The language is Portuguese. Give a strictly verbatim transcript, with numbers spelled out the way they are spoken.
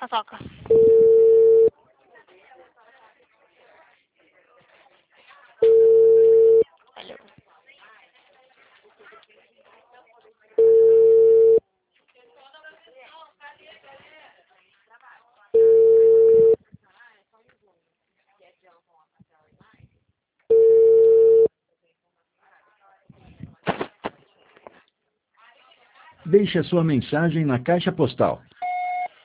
Paçoca. Valeu. Deixe a sua mensagem na caixa postal